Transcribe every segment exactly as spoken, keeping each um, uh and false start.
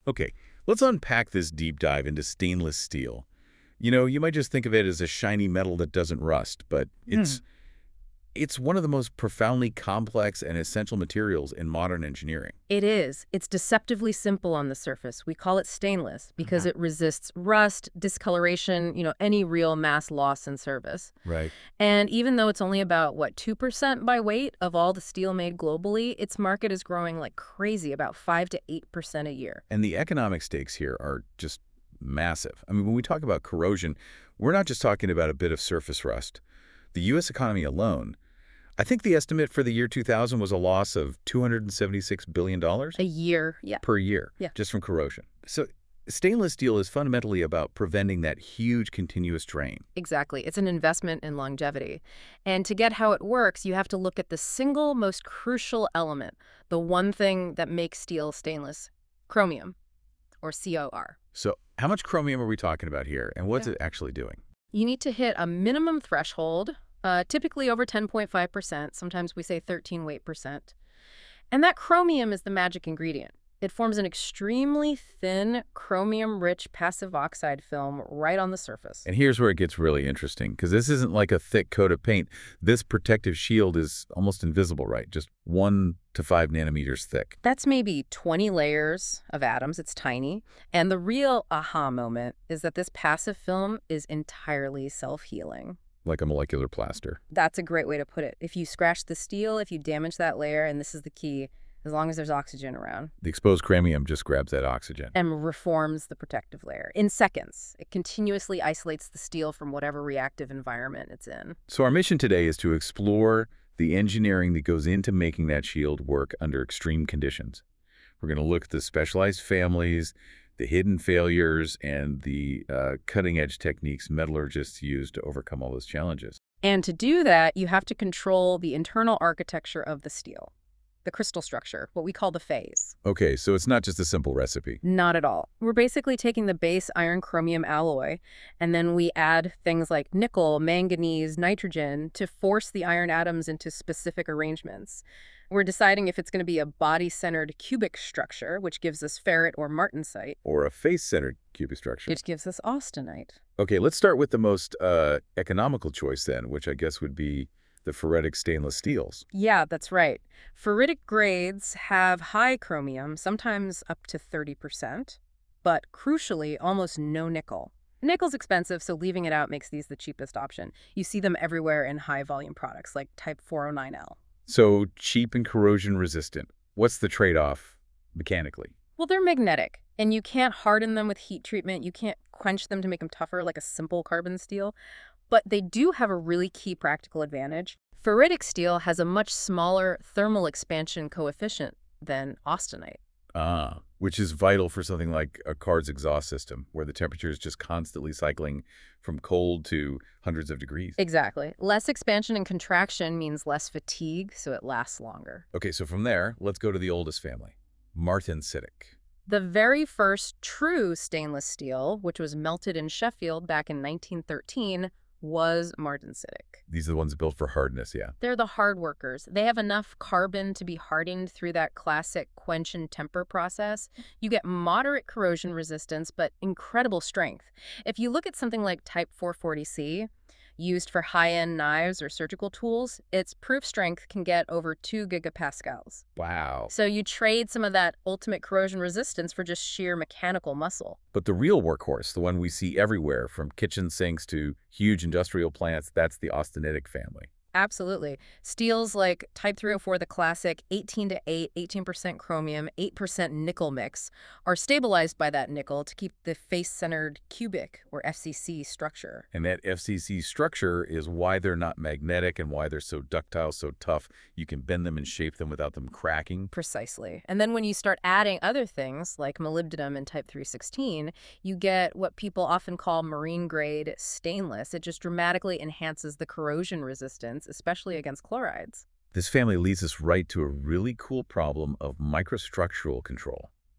Okay, let's unpack this deep dive into stainless steel. You know, you might just think of it as a shiny metal that doesn't rust, but Hmm. it's it's one of the most profoundly complex and essential materials in modern engineering. It is. It's deceptively simple on the surface. We call it stainless because Mhm. it resists rust, discoloration, you know, any real mass loss in service. Right. And even though it's only about, what, two percent by weight of all the steel made globally, its market is growing like crazy, about five to eight percent a year. And the economic stakes here are just massive. I mean, when we talk about corrosion, we're not just talking about a bit of surface rust. The U S economy alone, I think the estimate for the year two thousand was a loss of two hundred seventy-six billion dollars A year, yeah. per year Yeah. just from corrosion. So stainless steel is fundamentally about preventing that huge continuous drain. Exactly. It's an investment in longevity. And to get how it works, you have to look at the single most crucial element, the one thing that makes steel stainless, chromium, or C O R. So how much chromium are we talking about here, and what's Yeah. it actually doing? You need to hit a minimum threshold, uh, typically over ten point five percent. Sometimes we say thirteen weight percent. And that chromium is the magic ingredient. It forms an extremely thin, chromium-rich passive oxide film right on the surface. And here's where it gets really interesting, because this isn't like a thick coat of paint. This protective shield is almost invisible, right? Just one to five nanometers thick, That's maybe twenty layers of atoms. It's tiny. And the real aha moment is that this passive film is entirely self-healing. like a molecular plaster. That's a great way to put it. If you scratch the steel, if you damage that layer, and this is the key, as long as there's oxygen around, The exposed chromium just grabs that oxygen. and reforms the protective layer in seconds. It continuously isolates the steel from whatever reactive environment it's in. So our mission today is to explore the engineering that goes into making that shield work under extreme conditions. We're going to look at the specialized families, the hidden failures, and the uh, cutting-edge techniques metallurgists use to overcome all those challenges. And to do that, you have to control the internal architecture of the steel, the crystal structure, what we call the phase. Okay, so it's not just a simple recipe. Not at all. We're basically taking the base iron chromium alloy, and then we add things like nickel, manganese, nitrogen to force the iron atoms into specific arrangements. We're deciding if it's going to be a body-centered cubic structure, which gives us ferrite or martensite, Or a face-centered cubic structure. which gives us austenite. Okay, let's start with the most uh, economical choice then, which I guess would be the ferritic stainless steels. Yeah, that's right. Ferritic grades have high chromium, sometimes up to thirty percent, but crucially, almost no nickel. Nickel's expensive, so leaving it out makes these the cheapest option. You see them everywhere in high-volume products like Type four oh nine L. So cheap and corrosion resistant. What's the trade-off mechanically? Well, they're magnetic, and you can't harden them with heat treatment. You can't quench them to make them tougher like a simple carbon steel. But they do have a really key practical advantage. Ferritic steel has a much smaller thermal expansion coefficient than austenite. Ah, which is vital for something like a car's exhaust system, where the temperature is just constantly cycling from cold to hundreds of degrees. Exactly. Less expansion and contraction means less fatigue, so it lasts longer. Okay, so from there, let's go to the oldest family, martensitic. The very first true stainless steel, which was melted in Sheffield back in nineteen thirteen, was martensitic. These are the ones built for hardness, yeah. They're the hard workers. They have enough carbon to be hardened through that classic quench and temper process. You get moderate corrosion resistance, but incredible strength. If you look at something like Type four forty C, used for high-end knives or surgical tools, its proof strength can get over two gigapascals. Wow. So you trade some of that ultimate corrosion resistance for just sheer mechanical muscle. But the real workhorse, the one we see everywhere, from kitchen sinks to huge industrial plants, that's the austenitic family. Absolutely. Steels like Type three oh four, the classic eighteen to eight, eighteen percent chromium, eight percent nickel mix, are stabilized by that nickel to keep the face-centered cubic, or F C C, structure. And that F C C structure is why they're not magnetic and why they're so ductile, so tough. You can bend them and shape them without them cracking. Precisely. And then when you start adding other things, like molybdenum and Type three sixteen, you get what people often call marine-grade stainless. It just dramatically enhances the corrosion resistance, especially against chlorides. This family leads us right to a really cool problem of microstructural control.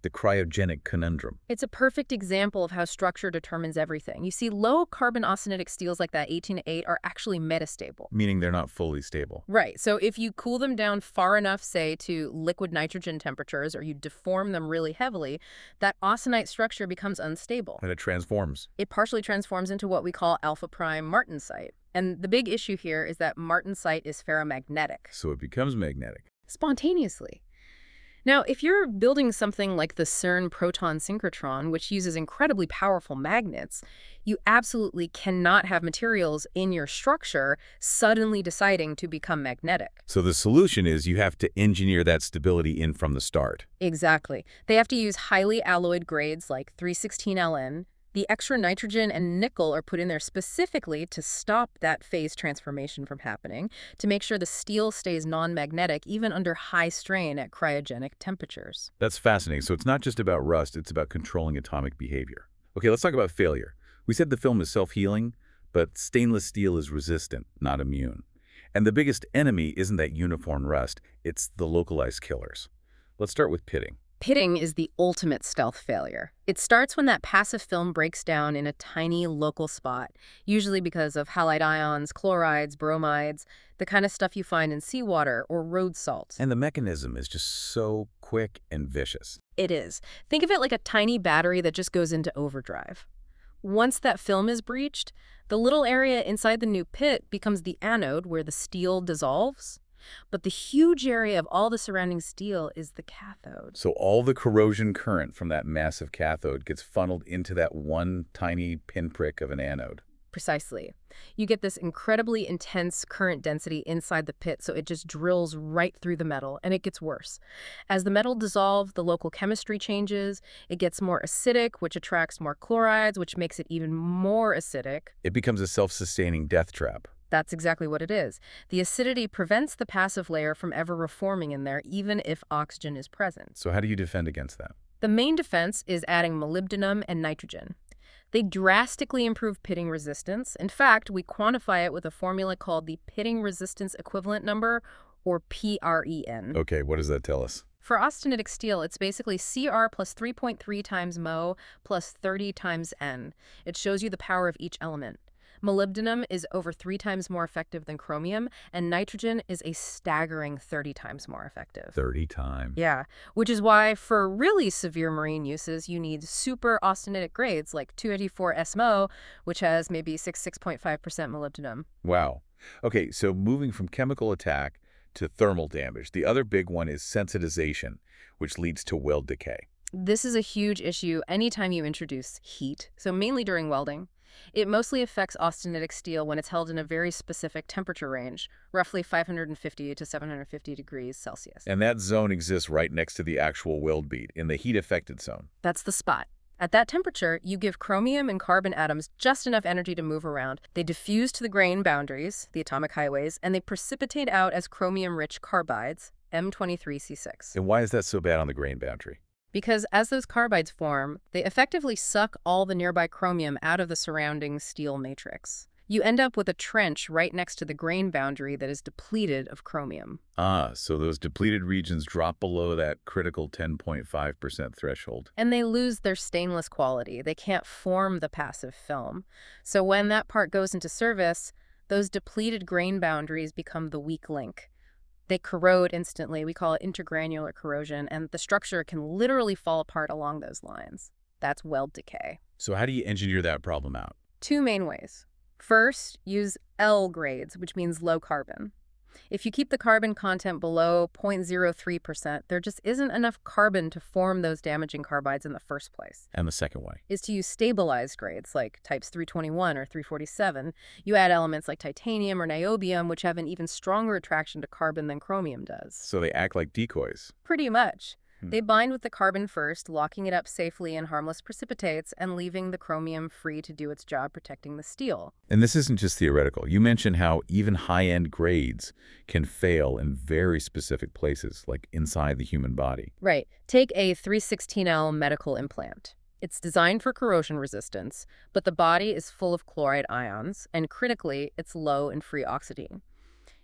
the cryogenic conundrum. It's a perfect example of how structure determines everything. You see, low-carbon austenitic steels like that eighteen oh eight are actually metastable. Meaning they're not fully stable. Right. So if you cool them down far enough, say, to liquid nitrogen temperatures, or you deform them really heavily, that austenite structure becomes unstable. And it transforms. It partially transforms into what we call alpha prime martensite. And the big issue here is that martensite is ferromagnetic. So it becomes magnetic. Spontaneously. Now, if you're building something like the CERN proton synchrotron, which uses incredibly powerful magnets, you absolutely cannot have materials in your structure suddenly deciding to become magnetic. So the solution is you have to engineer that stability in from the start. Exactly. They have to use highly alloyed grades like three sixteen L N. The extra nitrogen and nickel are put in there specifically to stop that phase transformation from happening, to make sure the steel stays non-magnetic even under high strain at cryogenic temperatures. That's fascinating. So it's not just about rust, it's about controlling atomic behavior. Okay, let's talk about failure. We said the film is self-healing, but stainless steel is resistant, not immune. And the biggest enemy isn't that uniform rust, it's the localized killers. Let's start with pitting. Pitting is the ultimate stealth failure. It starts when that passive film breaks down in a tiny local spot, usually because of halide ions, chlorides, bromides, the kind of stuff you find in seawater or road salt. And the mechanism is just so quick and vicious. It is. Think of it like a tiny battery that just goes into overdrive. Once that film is breached, the little area inside the new pit becomes the anode where the steel dissolves. But the huge area of all the surrounding steel is the cathode. So all the corrosion current from that massive cathode gets funneled into that one tiny pinprick of an anode. Precisely. You get this incredibly intense current density inside the pit, so it just drills right through the metal, and it gets worse. As the metal dissolves, the local chemistry changes. It gets more acidic, which attracts more chlorides, which makes it even more acidic. It becomes a self-sustaining death trap. That's exactly what it is. The acidity prevents the passive layer from ever reforming in there, even if oxygen is present. So how do you defend against that? The main defense is adding molybdenum and nitrogen. They drastically improve pitting resistance. In fact, we quantify it with a formula called the pitting resistance equivalent number, or P R E N. Okay, what does that tell us? For austenitic steel, it's basically C R plus three point three times mo plus thirty times N. It shows you the power of each element. Molybdenum is over three times more effective than chromium, and nitrogen is a staggering thirty times more effective. thirty times. Yeah, which is why for really severe marine uses, you need super austenitic grades like two eighty-four S M O, which has maybe six, 6.5 percent molybdenum. Wow. Okay, so moving from chemical attack to thermal damage, the other big one is sensitization, which leads to weld decay. This is a huge issue anytime you introduce heat, so mainly during welding. It mostly affects austenitic steel when it's held in a very specific temperature range, roughly five hundred fifty to seven hundred fifty degrees Celsius. And that zone exists right next to the actual weld bead, in the heat-affected zone. That's the spot. At that temperature, you give chromium and carbon atoms just enough energy to move around. They diffuse to the grain boundaries, the atomic highways, and they precipitate out as chromium-rich carbides, M twenty-three C six. And why is that so bad on the grain boundary? Because as those carbides form, they effectively suck all the nearby chromium out of the surrounding steel matrix. You end up with a trench right next to the grain boundary that is depleted of chromium. Ah, so those depleted regions drop below that critical ten point five percent threshold. And they lose their stainless quality. They can't form the passive film. So when that part goes into service, those depleted grain boundaries become the weak link. They corrode instantly. We call it intergranular corrosion, and the structure can literally fall apart along those lines. That's weld decay. So how do you engineer that problem out? Two main ways. First, use L grades, which means low carbon. If you keep the carbon content below zero point zero three percent, there just isn't enough carbon to form those damaging carbides in the first place. And the second way? Is to use stabilized grades like types three twenty-one or three forty-seven. You add elements like titanium or niobium, which have an even stronger attraction to carbon than chromium does. So they act like decoys. Pretty much. They bind with the carbon first, locking it up safely in harmless precipitates and leaving the chromium free to do its job protecting the steel. And this isn't just theoretical. You mentioned how even high-end grades can fail in very specific places, like inside the human body. Right. Take a three sixteen L medical implant. It's designed for corrosion resistance, but the body is full of chloride ions, and critically, it's low in free oxidine.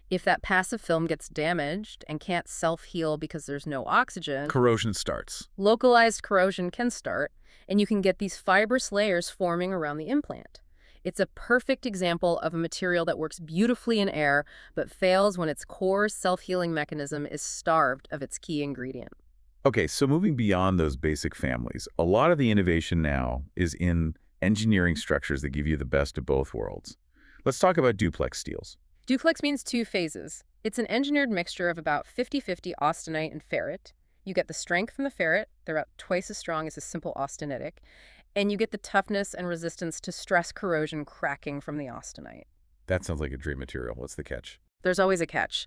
If that passive film gets damaged and can't self-heal because there's no oxygen, Corrosion starts. localized corrosion can start, and you can get these fibrous layers forming around the implant. It's a perfect example of a material that works beautifully in air, but fails when its core self-healing mechanism is starved of its key ingredient. Okay, so moving beyond those basic families, a lot of the innovation now is in engineering structures that give you the best of both worlds. Let's talk about duplex steels. Duplex means two phases. It's an engineered mixture of about fifty fifty austenite and ferrite. You get the strength from the ferrite, they're about twice as strong as a simple austenitic, and you get the toughness and resistance to stress corrosion cracking from the austenite. That sounds like a dream material. What's the catch? There's always a catch.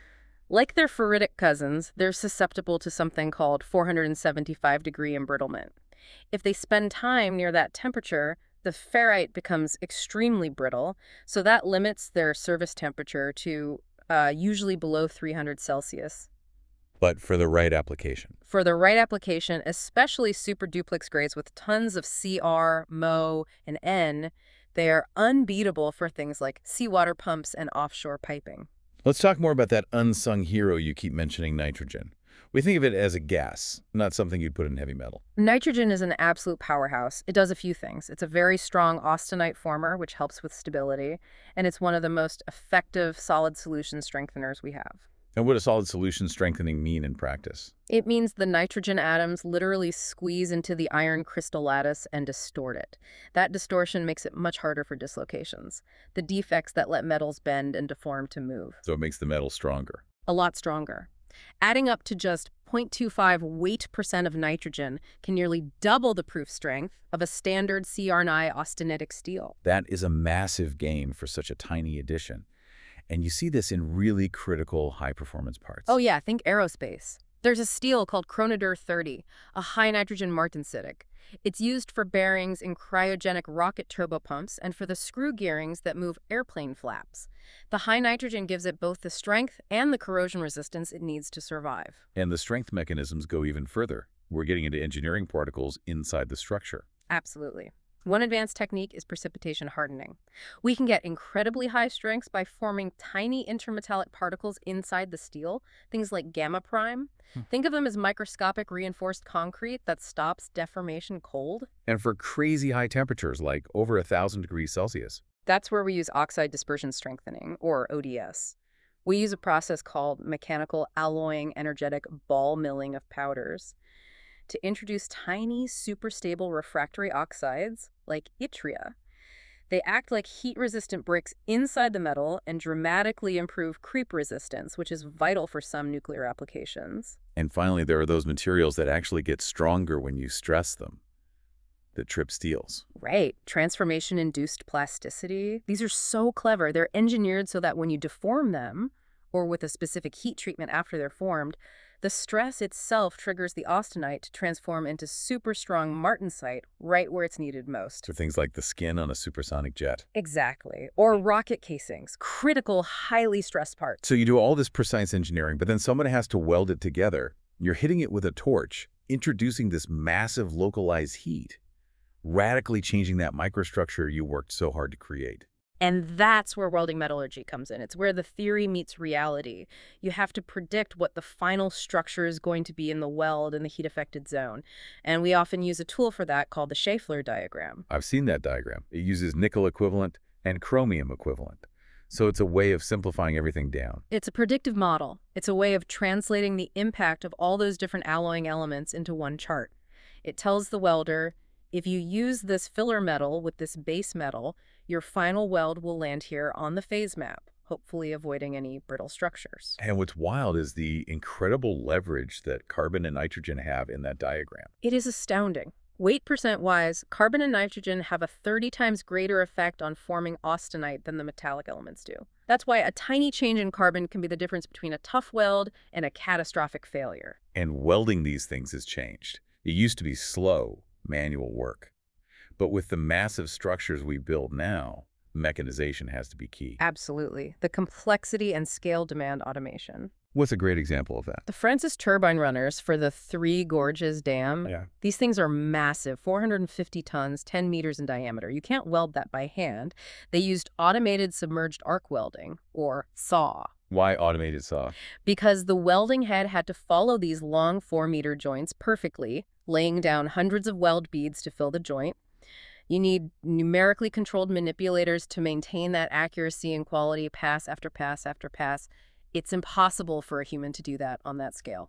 Like their ferritic cousins, they're susceptible to something called four hundred seventy-five degree embrittlement. If they spend time near that temperature, the ferrite becomes extremely brittle, so that limits their service temperature to uh, usually below three hundred Celsius. But for the right application. For the right application, especially super duplex grades with tons of C R, M O, and N, they are unbeatable for things like seawater pumps and offshore piping. Let's talk more about that unsung hero you keep mentioning, nitrogen. We think of it as a gas, not something you'd put in heavy metal. Nitrogen is an absolute powerhouse. It does a few things. It's a very strong austenite former, which helps with stability, and it's one of the most effective solid solution strengtheners we have. And what does solid solution strengthening mean in practice? It means the nitrogen atoms literally squeeze into the iron crystal lattice and distort it. That distortion makes it much harder for dislocations, the defects that let metals bend and deform to move. So it makes the metal stronger. A lot stronger. Adding up to just zero point two five weight percent of nitrogen can nearly double the proof strength of a standard C R N I austenitic steel. That is a massive gain for such a tiny addition. And you see this in really critical high-performance parts. Oh yeah, think aerospace. There's a steel called Chronodur thirty, a high-nitrogen martensitic. It's used for bearings in cryogenic rocket turbopumps and for the screw gearings that move airplane flaps. The high nitrogen gives it both the strength and the corrosion resistance it needs to survive. And the strength mechanisms go even further. We're getting into engineering particles inside the structure. Absolutely. One advanced technique is precipitation hardening. We can get incredibly high strengths by forming tiny intermetallic particles inside the steel, things like gamma prime. Hmm. Think of them as microscopic reinforced concrete that stops deformation cold. And for crazy high temperatures, like over a thousand degrees Celsius. That's where we use oxide dispersion strengthening, or O D S. We use a process called mechanical alloying energetic ball milling of powders to introduce tiny, super-stable refractory oxides, like yttria. They act like heat-resistant bricks inside the metal and dramatically improve creep resistance, which is vital for some nuclear applications. And finally, there are those materials that actually get stronger when you stress them. The trip steels. Right. Transformation-induced plasticity. These are so clever. They're engineered so that when you deform them, or with a specific heat treatment after they're formed, the stress itself triggers the austenite to transform into super strong martensite right where it's needed most. For things like the skin on a supersonic jet. Exactly. Or rocket casings, critical, highly stressed parts. So you do all this precise engineering, but then someone has to weld it together. You're hitting it with a torch, introducing this massive localized heat, radically changing that microstructure you worked so hard to create. And that's where welding metallurgy comes in. It's where the theory meets reality. You have to predict what the final structure is going to be in the weld in the heat-affected zone. And we often use a tool for that called the Schaeffler diagram. I've seen that diagram. It uses nickel equivalent and chromium equivalent. So it's a way of simplifying everything down. It's a predictive model. It's a way of translating the impact of all those different alloying elements into one chart. It tells the welder, if you use this filler metal with this base metal, your final weld will land here on the phase map, hopefully avoiding any brittle structures. And what's wild is the incredible leverage that carbon and nitrogen have in that diagram. It is astounding. Weight percent-wise, carbon and nitrogen have a thirty times greater effect on forming austenite than the metallic elements do. That's why a tiny change in carbon can be the difference between a tough weld and a catastrophic failure. And welding these things has changed. It used to be slow, manual work. But with the massive structures we build now, mechanization has to be key. Absolutely. The complexity and scale demand automation. What's a great example of that? The Francis turbine runners for the Three Gorges Dam, Yeah. These things are massive, four hundred fifty tons, ten meters in diameter. You can't weld that by hand. They used automated submerged arc welding, or S A W. Why automated saw? Because the welding head had to follow these long four meter joints perfectly, laying down hundreds of weld beads to fill the joint. You need numerically controlled manipulators to maintain that accuracy and quality pass after pass after pass. It's impossible for a human to do that on that scale.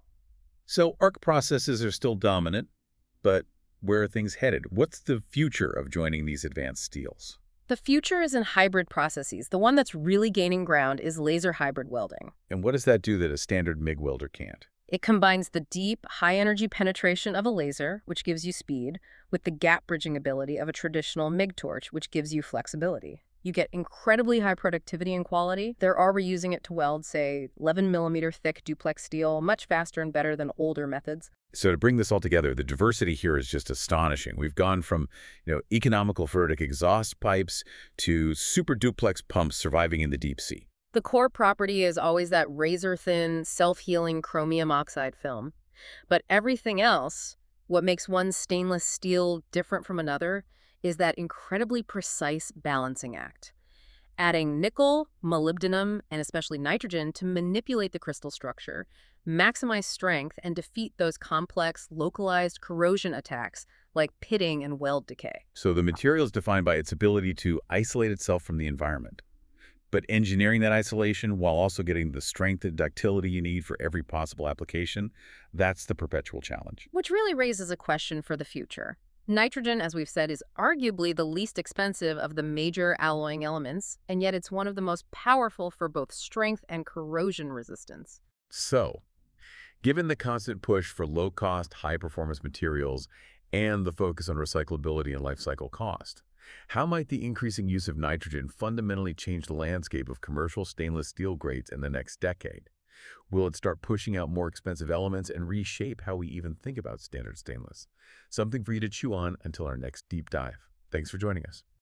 So arc processes are still dominant, but where are things headed? What's the future of joining these advanced steels? The future is in hybrid processes. The one that's really gaining ground is laser hybrid welding. And what does that do that a standard MIG welder can't? It combines the deep, high-energy penetration of a laser, which gives you speed, with the gap-bridging ability of a traditional MIG torch, which gives you flexibility. You get incredibly high productivity and quality. They're already using it to weld, say, eleven millimeter thick duplex steel, much faster and better than older methods. So to bring this all together, the diversity here is just astonishing. We've gone from, you know, economical Furtic exhaust pipes to super duplex pumps surviving in the deep sea. The core property is always that razor-thin, self-healing chromium oxide film. But everything else, what makes one stainless steel different from another, is that incredibly precise balancing act. Adding nickel, molybdenum, and especially nitrogen to manipulate the crystal structure, maximize strength, and defeat those complex, localized corrosion attacks like pitting and weld decay. So the material is defined by its ability to isolate itself from the environment. But engineering that isolation while also getting the strength and ductility you need for every possible application, that's the perpetual challenge. Which really raises a question for the future. Nitrogen, as we've said, is arguably the least expensive of the major alloying elements, and yet it's one of the most powerful for both strength and corrosion resistance. So, given the constant push for low-cost, high-performance materials and the focus on recyclability and life cycle cost, how might the increasing use of nitrogen fundamentally change the landscape of commercial stainless steel grades in the next decade? Will it start pushing out more expensive elements and reshape how we even think about standard stainless? Something for you to chew on until our next deep dive. Thanks for joining us.